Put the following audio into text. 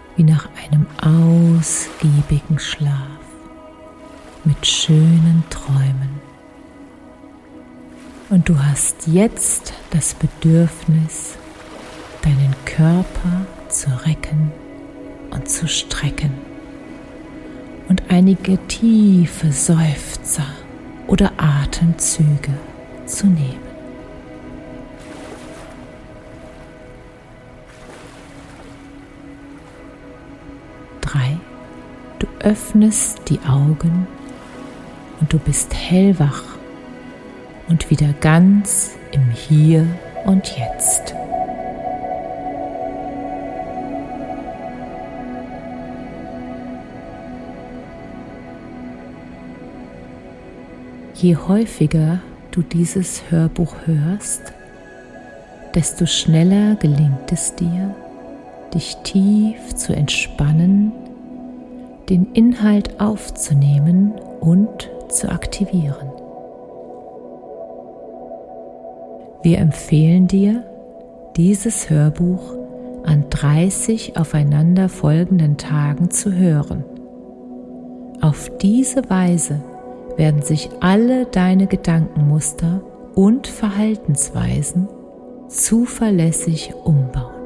wie nach einem ausgiebigen Schlaf mit schönen Träumen. Und du hast jetzt das Bedürfnis, deinen Körper zu recken und zu strecken und einige tiefe Seufzer oder Atemzüge zu nehmen. Du öffnest die Augen und du bist hellwach und wieder ganz im Hier und Jetzt. Je häufiger du dieses Hörbuch hörst, desto schneller gelingt es dir, dich tief zu entspannen, den Inhalt aufzunehmen und zu aktivieren. Wir empfehlen dir, dieses Hörbuch an 30 aufeinander folgenden Tagen zu hören. Auf diese Weise werden sich alle deine Gedankenmuster und Verhaltensweisen zuverlässig umbauen.